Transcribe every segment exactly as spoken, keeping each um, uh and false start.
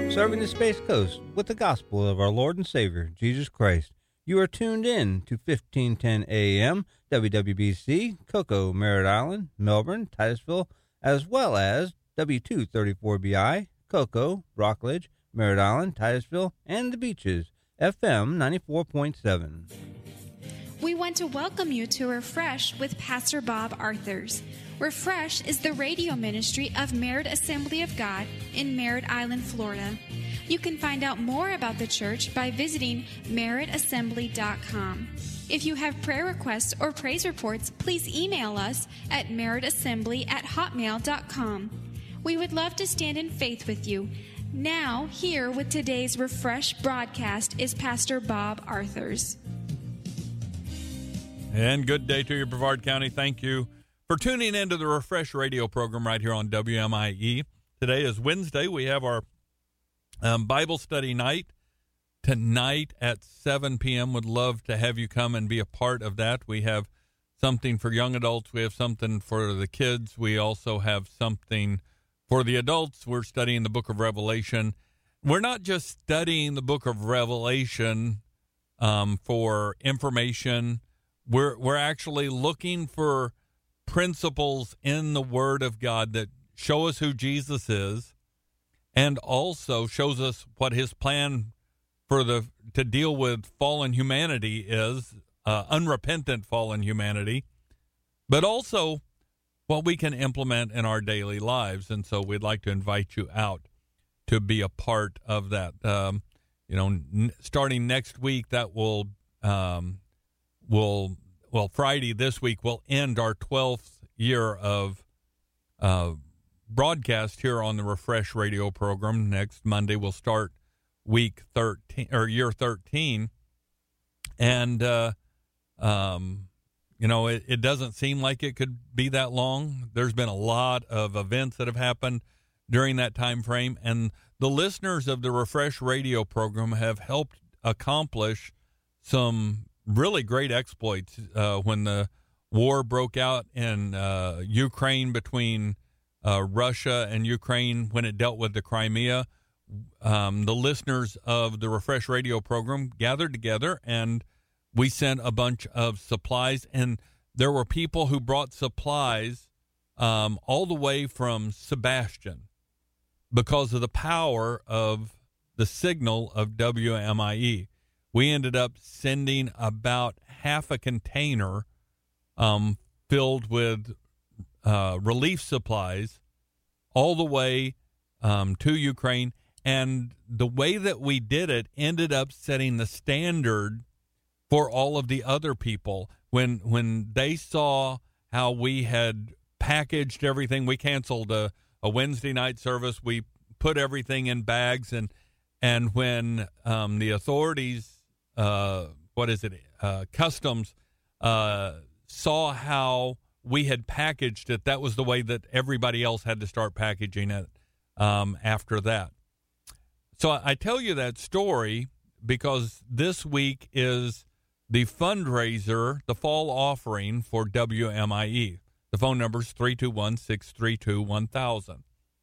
Serving the Space Coast with the gospel of our Lord and Savior, Jesus Christ. You are tuned in to fifteen ten A M, W W B C, Cocoa, Merritt Island, Melbourne, Titusville, as well as W two thirty-four B I, Cocoa, Rockledge, Merritt Island, Titusville, and the Beaches, F M ninety-four point seven. We want to welcome you to Refresh with Pastor Bob Arthurs. Refresh is the radio ministry of Merritt Assembly of God in Merritt Island, Florida. You can find out more about the church by visiting merritt assembly dot com. If you have prayer requests or praise reports, please email us at merrittassembly at hotmail dot com. We would love to stand in faith with you. Now, here with today's Refresh broadcast is Pastor Bob Arthurs. And good day to you, Brevard County. Thank you for tuning into the Refresh radio program right here on W M I E. Today is Wednesday. We have our um, Bible study night tonight at seven p.m. Would love to have you come and be a part of that. We have something for young adults. We have something for the kids. We also have something for the adults. We're studying the book of Revelation. We're not just studying the book of Revelation um, for information. We're we're actually looking for principles in the Word of God that show us who Jesus is, and also shows us what His plan for the to deal with fallen humanity is, uh, unrepentant fallen humanity, but also what we can implement in our daily lives. And so we'd like to invite you out to be a part of that. Um, you know, n- starting next week, that will. Um, We'll, well, Friday this week will end our twelfth year of uh, broadcast here on the Refresh radio program. Next Monday we'll start week thirteen or year thirteen, and uh, um, you know it, it doesn't seem like it could be that long. There's been a lot of events that have happened during that time frame, and the listeners of the Refresh radio program have helped accomplish some really great exploits uh, when the war broke out in uh, Ukraine between uh, Russia and Ukraine, when it dealt with the Crimea. Um, the listeners of the Refresh radio program gathered together, and we sent a bunch of supplies. And there were people who brought supplies um, all the way from Sebastian because of the power of the signal of W M I E. We ended up sending about half a container um, filled with uh, relief supplies all the way um, to Ukraine. And the way that we did it ended up setting the standard for all of the other people. When when they saw how we had packaged everything, we canceled a, a Wednesday night service. We put everything in bags. And, and when um, the authorities... Uh, what is it? Uh, customs uh, saw how we had packaged it. That was the way that everybody else had to start packaging it um, after that. So I, I tell you that story because this week is the fundraiser, the fall offering for W M I E. The phone number is three two one, six three two, one thousand.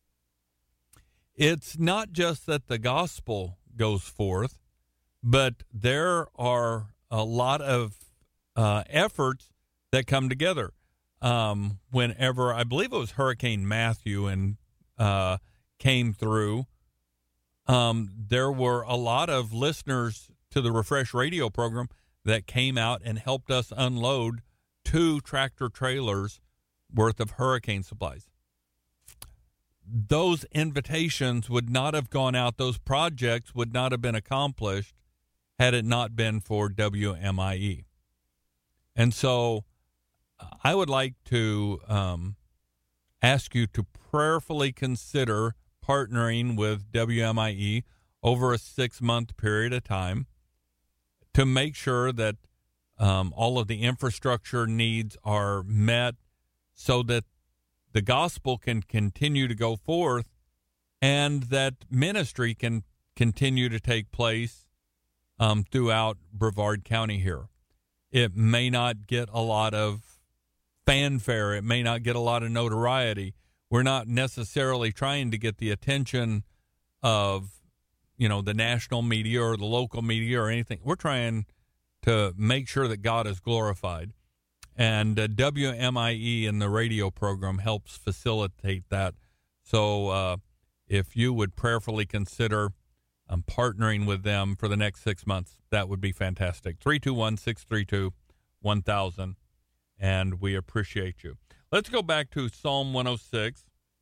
It's not just that the gospel goes forth, but there are a lot of uh, efforts that come together. Um, whenever, I believe it was Hurricane Matthew and uh, came through, um, there were a lot of listeners to the Refresh radio program that came out and helped us unload two tractor trailers worth of hurricane supplies. Those invitations would not have gone out. Those projects would not have been accomplished had it not been for W M I E. And so I would like to um, ask you to prayerfully consider partnering with W M I E over a six-month period of time to make sure that um, all of the infrastructure needs are met so that the gospel can continue to go forth and that ministry can continue to take place Um, throughout Brevard County here. It may not get a lot of fanfare. It may not get a lot of notoriety. We're not necessarily trying to get the attention of you know, the national media or the local media or anything. We're trying to make sure that God is glorified. And uh, W M I E in the radio program helps facilitate that. So uh, if you would prayerfully consider um, partnering with them for the next six months, that would be fantastic. three two one, six three two, one thousand, and we appreciate you. Let's go back to Psalm one oh six.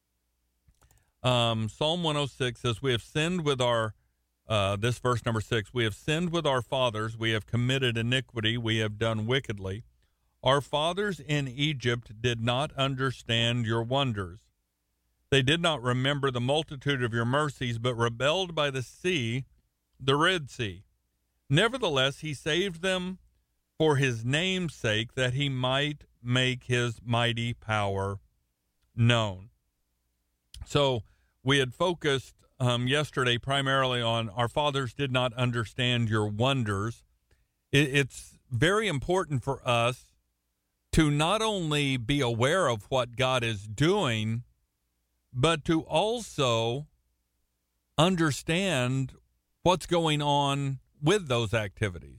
Um, Psalm one oh six says, we have sinned with our, uh, this verse number six, we have sinned with our fathers, we have committed iniquity, we have done wickedly. Our fathers in Egypt did not understand your wonders. They did not remember the multitude of your mercies, but rebelled by the sea, the Red Sea. Nevertheless, he saved them for his name's sake, that he might make his mighty power known. So we had focused um, yesterday primarily on our fathers did not understand your wonders. It, it's very important for us to not only be aware of what God is doing, but to also understand what's going on with those activities.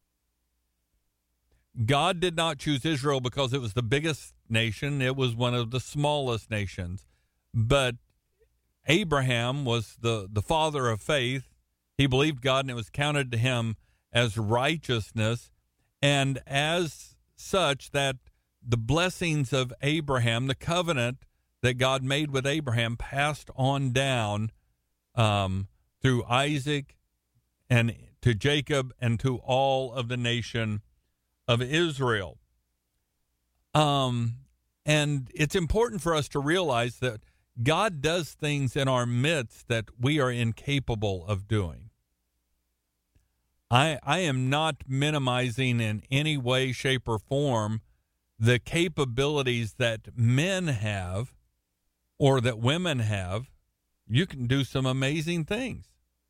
God did not choose Israel because it was the biggest nation. It was one of the smallest nations. But Abraham was the, the father of faith. He believed God, and it was counted to him as righteousness. And as such, that the blessings of Abraham, the covenant that God made with Abraham, passed on down um, through Isaac and to Jacob and to all of the nation of Israel. Um, and it's important for us to realize that God does things in our midst that we are incapable of doing. I, I am not minimizing in any way, shape, or form the capabilities that men have or that women have. You can do some amazing things.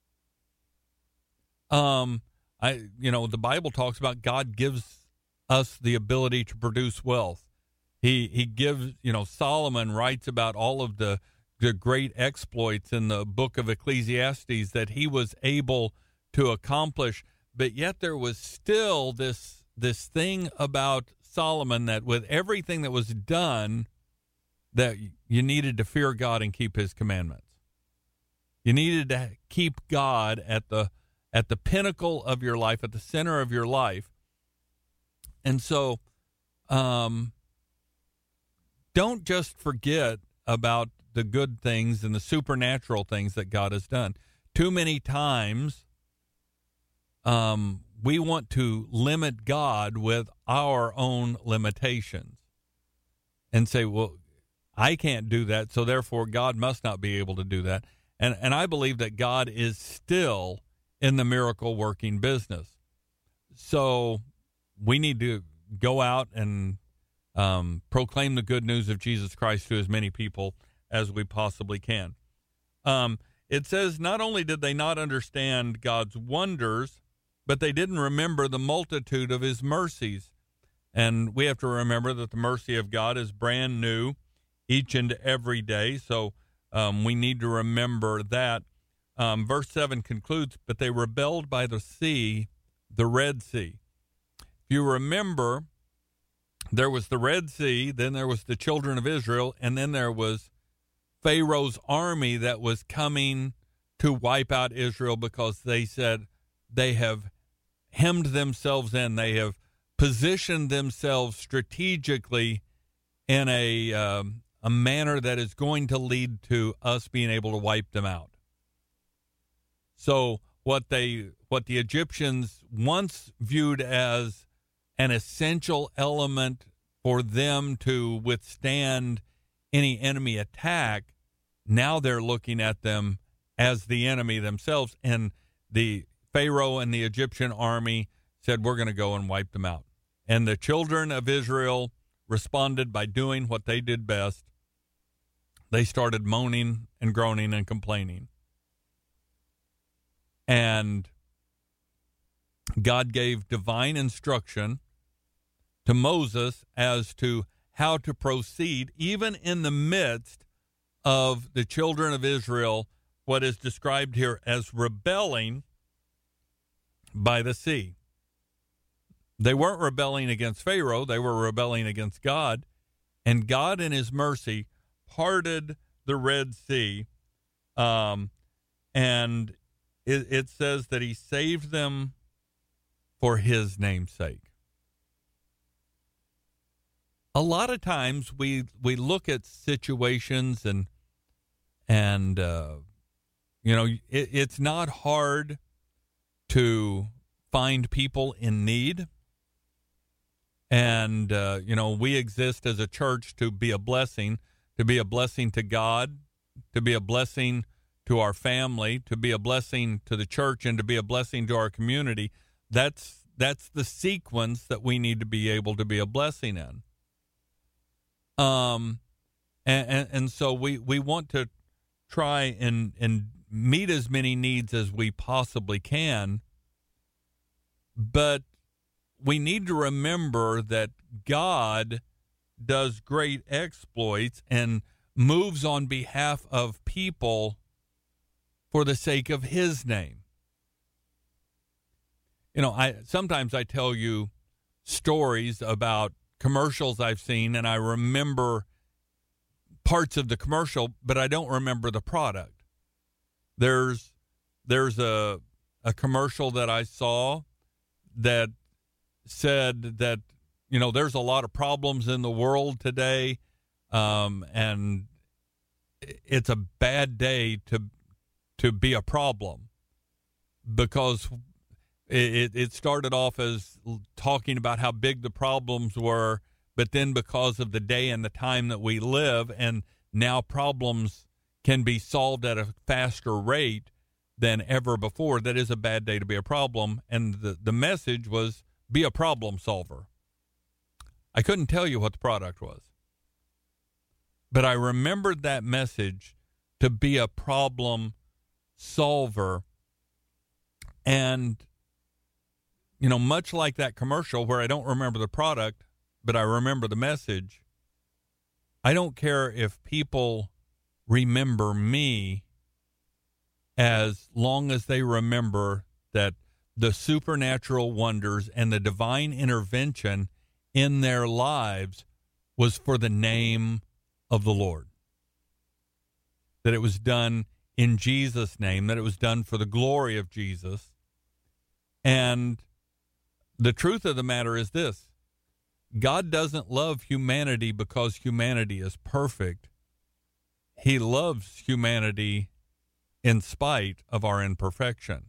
Um, I, you know, the Bible talks about God gives us the ability to produce wealth. He he gives, you know, Solomon writes about all of the, the great exploits in the book of Ecclesiastes that he was able to accomplish. But yet there was still this this thing about Solomon that with everything that was done, that you needed to fear God and keep his commandments. You needed to keep God at the at the pinnacle of your life, at the center of your life. And so um, don't just forget about the good things and the supernatural things that God has done. Too many times um, we want to limit God with our own limitations and say, well, I can't do that, so therefore God must not be able to do that. And and I believe that God is still in the miracle working business. So we need to go out and um, proclaim the good news of Jesus Christ to as many people as we possibly can. Um, it says not only did they not understand God's wonders, but they didn't remember the multitude of his mercies. And we have to remember that the mercy of God is brand new each and every day. So um, we need to remember that. Um, verse seven concludes, but they rebelled by the sea, the Red Sea. If you remember, there was the Red Sea, then there was the children of Israel, and then there was Pharaoh's army that was coming to wipe out Israel because they said they have hemmed themselves in. They have positioned themselves strategically in a um, a manner that is going to lead to us being able to wipe them out. So what they what the Egyptians once viewed as an essential element for them to withstand any enemy attack, now they're looking at them as the enemy themselves. And the Pharaoh and the Egyptian army said, we're going to go and wipe them out. And the children of Israel responded by doing what they did best. They started moaning and groaning and complaining. And God gave divine instruction to Moses as to how to proceed, even in the midst of the children of Israel what is described here as rebelling by the sea. They weren't rebelling against Pharaoh. They were rebelling against God. And God, in his mercy, parted the Red Sea. Um, and it, it says that he saved them for his name's sake. A lot of times we we look at situations and, and uh, you know, it, it's not hard to find people in need. And, uh, you know, we exist as a church to be a blessing, to be a blessing to God, to be a blessing to our family, to be a blessing to the church, and to be a blessing to our community. That's that's the sequence that we need to be able to be a blessing in. Um, and, and, and so we, we want to try and, and meet as many needs as we possibly can, but we need to remember that God does great exploits and moves on behalf of people for the sake of his name. You know, I sometimes I tell you stories about commercials I've seen, and I remember parts of the commercial, but I don't remember the product. There's there's a a commercial that I saw that said that, you know, there's a lot of problems in the world today, um, and it's a bad day to to be a problem, because it, it started off as talking about how big the problems were, but then because of the day and the time that we live, and now problems can be solved at a faster rate than ever before, that is a bad day to be a problem. And the, the message was, be a problem solver. I couldn't tell you what the product was, but I remembered that message, to be a problem solver. And, you know, much like that commercial where I don't remember the product, but I remember the message, I don't care if people remember me as long as they remember that the supernatural wonders and the divine intervention in their lives was for the name of the Lord. That it was done in Jesus' name, that it was done for the glory of Jesus. And the truth of the matter is this: God doesn't love humanity because humanity is perfect. He loves humanity in spite of our imperfection.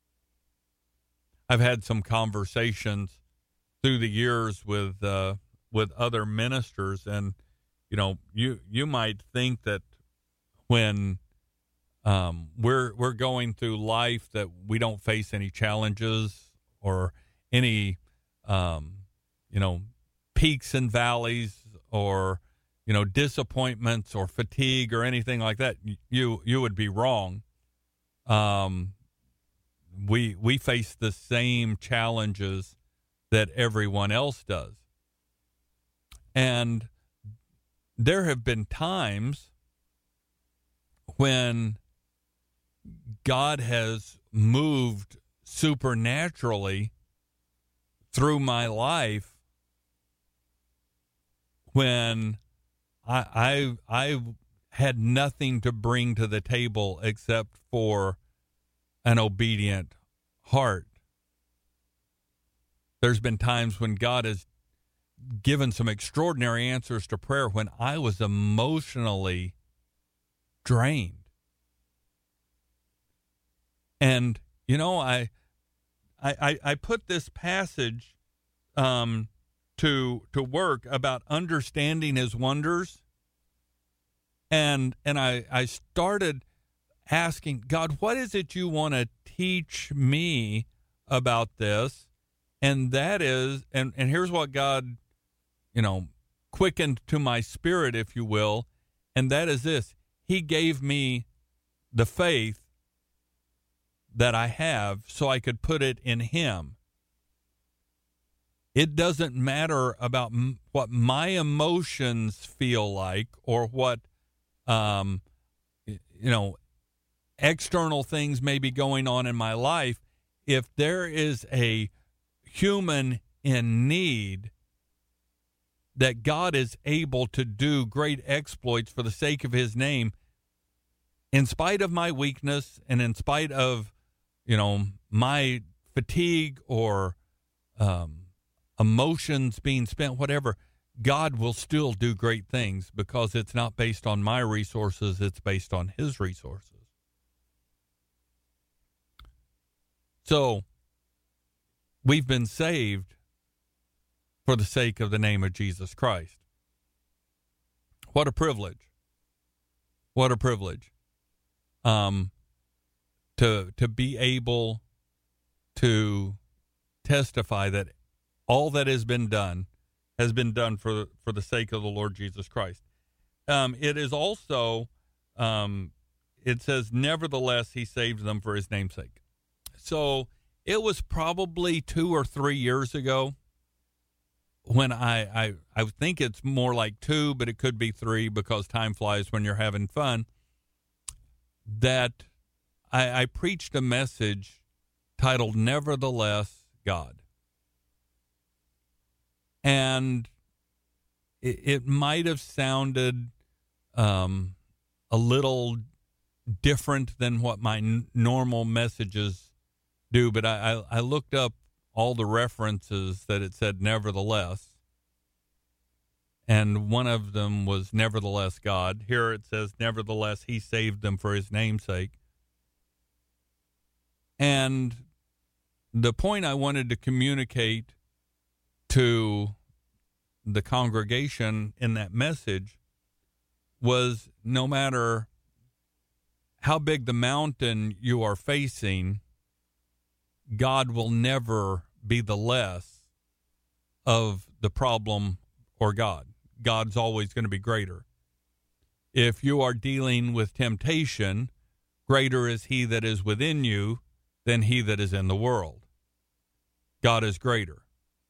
I've had some conversations through the years with uh, with other ministers, and you know, you you might think that when um, we're we're going through life that we don't face any challenges or any um, you know peaks and valleys, or you know disappointments or fatigue or anything like that. You you would be wrong. Um, we we face the same challenges that everyone else does. And there have been times when God has moved supernaturally through my life, when I I I had nothing to bring to the table except for an obedient heart. There's been times when God has given some extraordinary answers to prayer when I was emotionally drained. And, you know, I I, I put this passage um, to to work about understanding his wonders. And and I, I started asking, God, what is it you want to teach me about this? And that is, and, and here's what God, you know, quickened to my spirit, if you will, and that is this: he gave me the faith that I have so I could put it in him. It doesn't matter about m- what my emotions feel like, or what, um, you know, external things may be going on in my life, if there is a human in need, that God is able to do great exploits for the sake of his name, in spite of my weakness and in spite of, you know, my fatigue or um, emotions being spent, whatever, God will still do great things because it's not based on my resources, it's based on his resources. So, we've been saved for the sake of the name of Jesus Christ. What a privilege. What a privilege. Um, to to be able to testify that all that has been done has been done for for the sake of the Lord Jesus Christ. Um, it is also, um, it says, nevertheless, he saved them for his name's sake. So it was probably two or three years ago when I, I, I think it's more like two, but it could be three because time flies when you're having fun, that I, I preached a message titled, Nevertheless, God. And it, it might have sounded um, a little different than what my n- normal messages do, but I, I, I looked up all the references that it said nevertheless, and one of them was nevertheless God. Here it says, nevertheless, he saved them for his name's sake. And the point I wanted to communicate to the congregation in that message was, no matter how big the mountain you are facing, God will never be the less of the problem or God. God's always going to be greater. If you are dealing with temptation, greater is he that is within you than he that is in the world. God is greater.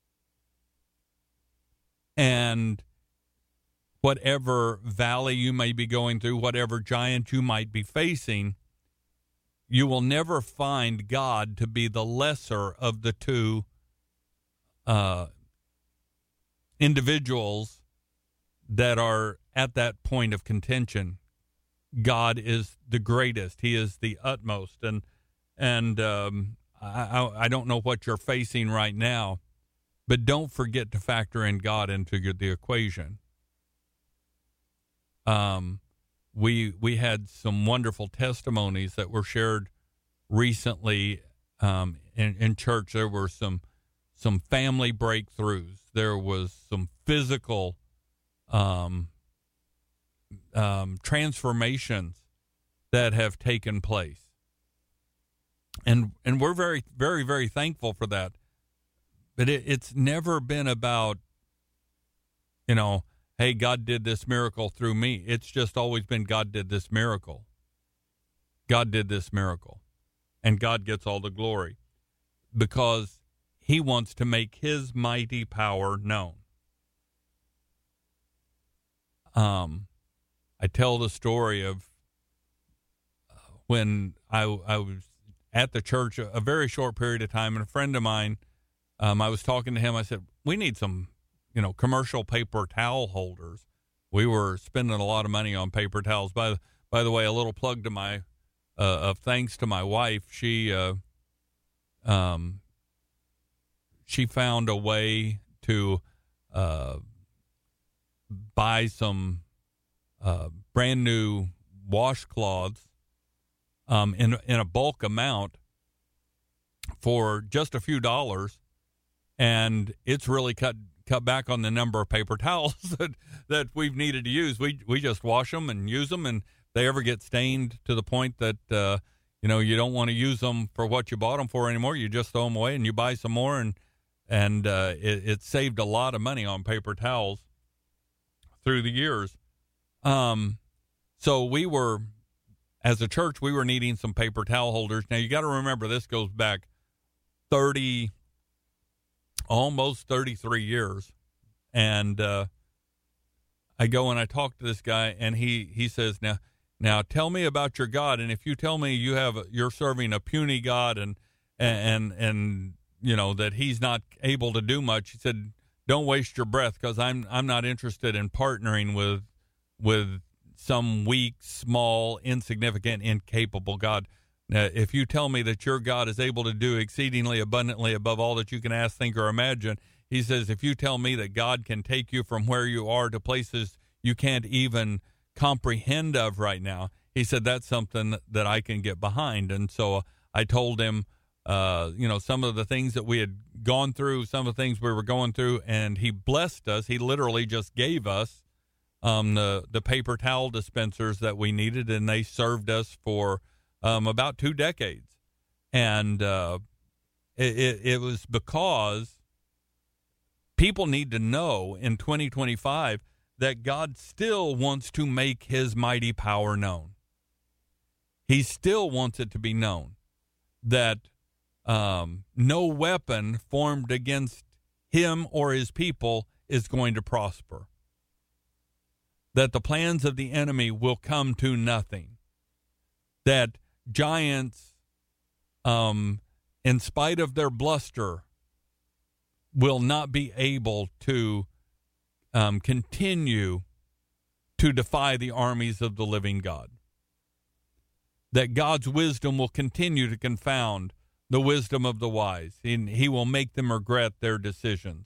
And whatever valley you may be going through, whatever giant you might be facing, you will never find God to be the lesser of the two uh, individuals that are at that point of contention. God is the greatest. He is the utmost. And and um, I, I don't know what you're facing right now, but don't forget to factor in God into your, the equation. Um, we we had some wonderful testimonies that were shared recently um, in, in church. There were some some family breakthroughs. There was some physical um, um, transformations that have taken place, and and we're very very very thankful for that. But it, it's never been about, you know, hey, God did this miracle through me. It's just always been God did this miracle. God did this miracle. And God gets all the glory because he wants to make his mighty power known. Um, I tell the story of when I, I was at the church a, a very short period of time, and a friend of mine, um, I was talking to him. I said, we need some, you know, commercial paper towel holders. We were spending a lot of money on paper towels. By, by the way, a little plug to my, uh, of thanks to my wife. She, uh, um, she found a way to, uh, buy some, uh, brand new washcloths, um, in, in a bulk amount for just a few dollars. And it's really cut, cut back on the number of paper towels that, that we've needed to use. We we just wash them and use them, and they ever get stained to the point that, uh, you know, you don't want to use them for what you bought them for anymore. You just throw them away and you buy some more, and and uh, it, it saved a lot of money on paper towels through the years. Um, so we were, as a church, we were needing some paper towel holders. Now, you got to remember, this goes back thirty almost thirty-three years. And uh, I go and I talk to this guy, and he, he says, now, Now tell me about your God, and if you tell me you have you're serving a puny God and and and you know that he's not able to do much, he said, don't waste your breath, because I'm I'm not interested in partnering with with some weak, small, insignificant, incapable God. Now, if you tell me that your God is able to do exceedingly abundantly above all that you can ask, think, or imagine, he says, if you tell me that God can take you from where you are to places you can't even comprehend of right now, he said, that's something that I can get behind. And so I told him, uh, you know, some of the things that we had gone through, some of the things we were going through, and he blessed us. He literally just gave us um, the, the paper towel dispensers that we needed, and they served us for um, about two decades. And uh, it, it, it was because people need to know in twenty twenty-five that God still wants to make his mighty power known. He still wants it to be known that um, no weapon formed against him or his people is going to prosper. That the plans of the enemy will come to nothing. That giants, um, in spite of their bluster, will not be able to um, continue to defy the armies of the living God. That God's wisdom will continue to confound the wisdom of the wise, and he will make them regret their decisions.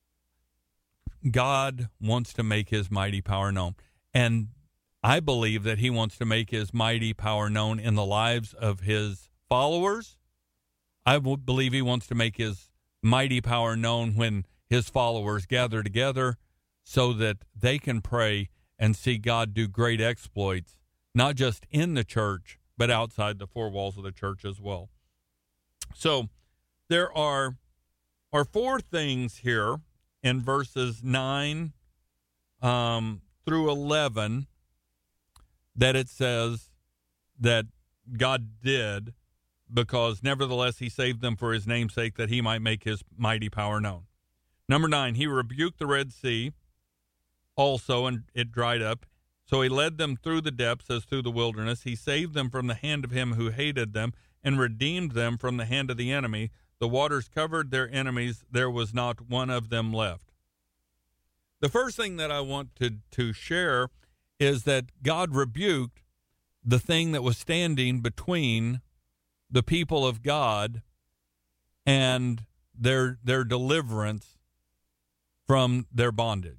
God wants to make his mighty power known, and I believe that he wants to make his mighty power known in the lives of his followers. I believe he wants to make his mighty power known when his followers gather together so that they can pray and see God do great exploits, not just in the church, but outside the four walls of the church as well. So there are, are four things here in verses nine um, through eleven that it says that God did, because nevertheless he saved them for his name's sake, that he might make his mighty power known. Number nine, he rebuked the Red Sea also, and it dried up. So he led them through the depths as through the wilderness. He saved them from the hand of him who hated them, and redeemed them from the hand of the enemy. The waters covered their enemies. There was not one of them left. The first thing that I want to, to share is that God rebuked the thing that was standing between the people of God and their their deliverance from their bondage.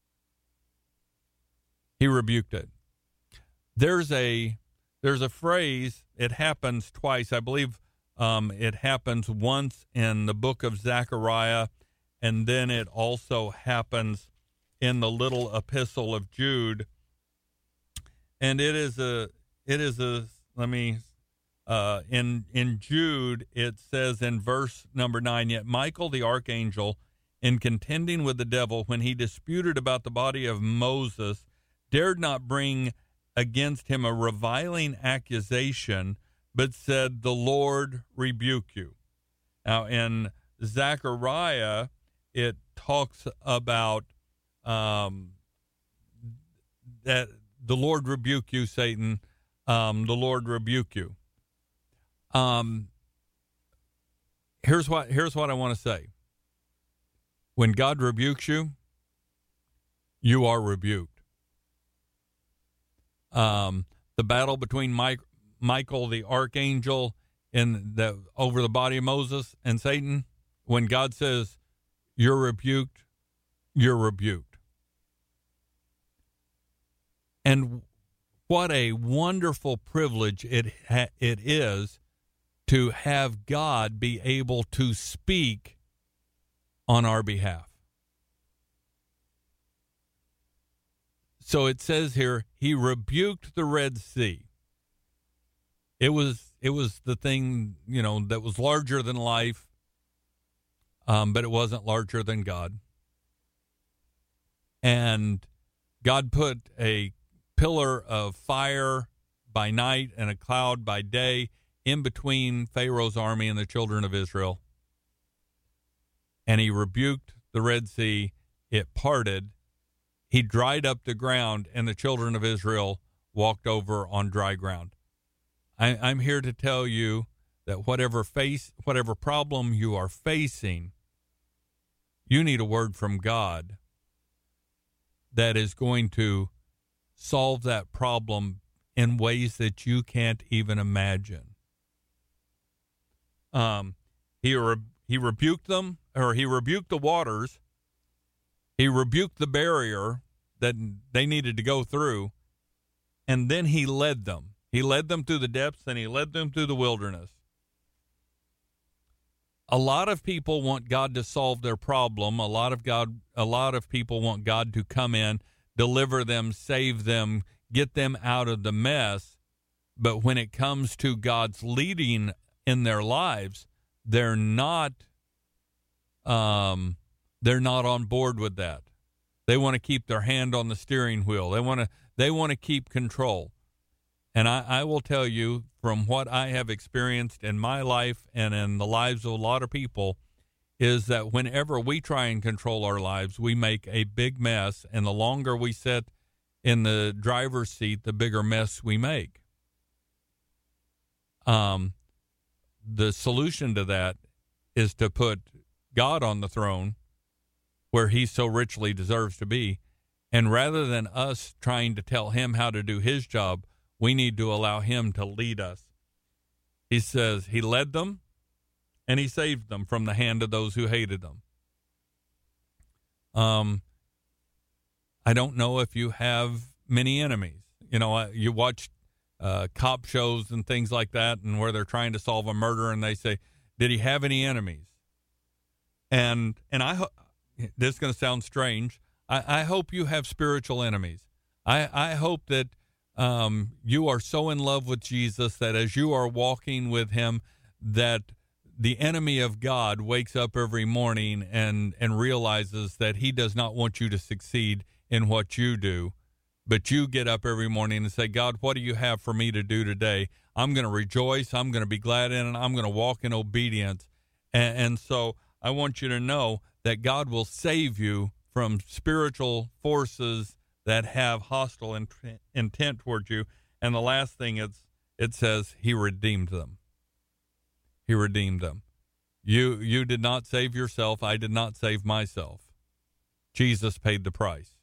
He rebuked it. There's a there's a phrase, it happens twice. I believe um, it happens once in the book of Zechariah, and then it also happens in the little epistle of Jude. And it is a it is a let me Uh, in in Jude, it says in verse number nine, yet Michael the archangel, in contending with the devil, when he disputed about the body of Moses, dared not bring against him a reviling accusation, but said, the Lord rebuke you. Now, in Zechariah, it talks about um, that the Lord rebuke you, Satan, um, the Lord rebuke you. Um, here's what, here's what I want to say. When God rebukes you, you are rebuked. Um, the battle between Mike, Michael, the archangel, and the, over the body of Moses and Satan, when God says you're rebuked, you're rebuked. And what a wonderful privilege it ha- it is to have God be able to speak on our behalf. So it says here, he rebuked the Red Sea. It was it was the thing, you know, that was larger than life, um, but it wasn't larger than God. And God put a pillar of fire by night and a cloud by day in between Pharaoh's army and the children of Israel. And he rebuked the Red Sea. It parted. He dried up the ground, and the children of Israel walked over on dry ground. I, I'm here to tell you that whatever face, whatever problem you are facing, you need a word from God that is going to solve that problem in ways that you can't even imagine. Um, he re- he rebuked them, or he rebuked the waters. He rebuked the barrier that they needed to go through, and then he led them. He led them through the depths, and he led them through the wilderness. A lot of people want God to solve their problem. A lot of God, a lot of people want God to come in, deliver them, save them, get them out of the mess. But when it comes to God's leading in their lives, they're not um, they're not on board with that. They want to keep their hand on the steering wheel. They want to they want to keep control. And I, I will tell you, from what I have experienced in my life and in the lives of a lot of people, is that whenever we try and control our lives, we make a big mess. And the longer we sit in the driver's seat, the bigger mess we make. Um, the solution to that is to put God on the throne where he so richly deserves to be. And rather than us trying to tell him how to do his job, we need to allow him to lead us. He says he led them and he saved them from the hand of those who hated them. Um, I don't know if you have many enemies. You know, you watch uh, cop shows and things like that, and where they're trying to solve a murder, and they say, "Did he have any enemies?" And and I ho- this is going to sound strange. I, I hope you have spiritual enemies. I I hope that um, you are so in love with Jesus that as you are walking with him, that the enemy of God wakes up every morning and, and realizes that he does not want you to succeed in what you do, but you get up every morning and say, God, what do you have for me to do today? I'm going to rejoice. I'm going to be glad in it. I'm going to walk in obedience. And, and so I want you to know that God will save you from spiritual forces that have hostile in, intent toward you. And the last thing is, it says he redeemed them. He redeemed them. You you did not save yourself. I did not save myself. Jesus paid the price.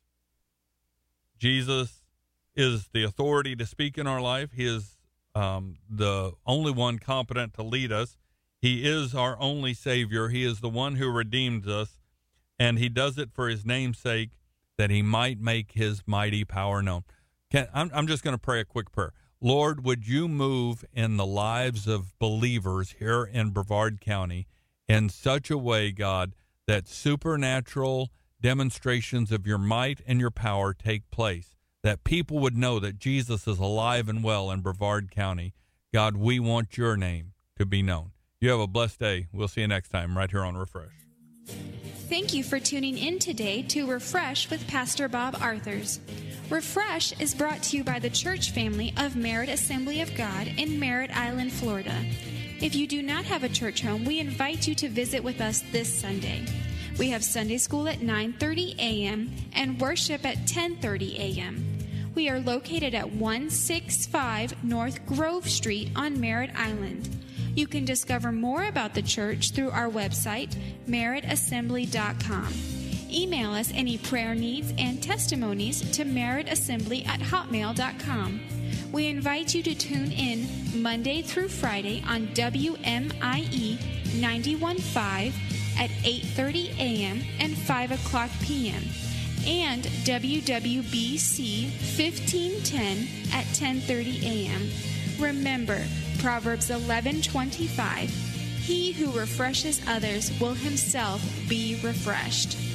Jesus is the authority to speak in our life. He is um, the only one competent to lead us. He is our only Savior. He is the one who redeems us, and he does it for his name's sake, that he might make his mighty power known. Can, I'm, I'm just going to pray a quick prayer. Lord, would you move in the lives of believers here in Brevard County in such a way, God, that supernatural demonstrations of your might and your power take place, that people would know that Jesus is alive and well in Brevard County. God, we want your name to be known. You have a blessed day. We'll see you next time right here on Refresh. Thank you for tuning in today to Refresh with Pastor Bob Arthurs. Refresh is brought to you by the church family of Merritt Assembly of God in Merritt Island, Florida. If you do not have a church home, we invite you to visit with us this Sunday. We have Sunday school at nine thirty a.m. and worship at ten thirty a.m. We are located at one sixty-five North Grove Street on Merritt Island. You can discover more about the church through our website, merritt assembly dot com. Email us any prayer needs and testimonies to merrittassembly at hotmail dot com. We invite you to tune in Monday through Friday on W M I E ninety-one point five at eight thirty a.m. and five o'clock p.m. and W W B C fifteen ten at ten thirty a.m. Remember, Proverbs eleven twenty-five, he who refreshes others will himself be refreshed.